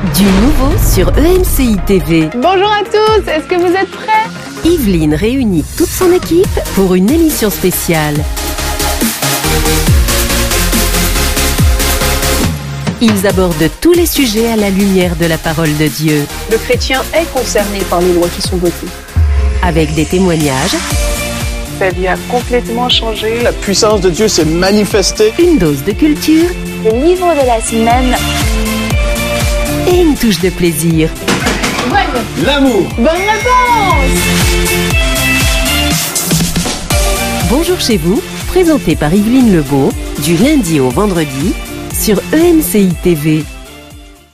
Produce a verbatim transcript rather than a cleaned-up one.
Du nouveau sur E M C I T V. Bonjour à tous, est-ce que vous êtes prêts? Yveline réunit toute son équipe pour une émission spéciale. Ils abordent tous les sujets à la lumière de la parole de Dieu. Le chrétien est concerné par les lois qui sont votées. Avec des témoignages, Sa vie a complètement changé. La puissance de Dieu s'est manifestée. une dose de culture Le livre de la semaine. et une touche de plaisir. L'amour. Bonne réponse! Bonjour chez vous, présenté par Yveline Lebeau, du lundi au vendredi sur E M C I T V.